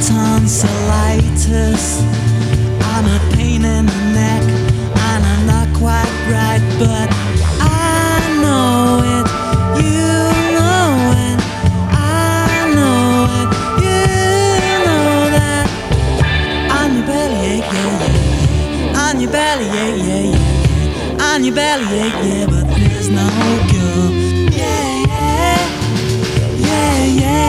tonsillitis. I'm a pain in the neck, and I'm not quite right, but I know it, you know it, I know it, you know that. On your belly, yeah, yeah, yeah. On your belly, yeah, yeah, yeah. On your belly, yeah, yeah, but there's no cure. Yeah, yeah, yeah, yeah.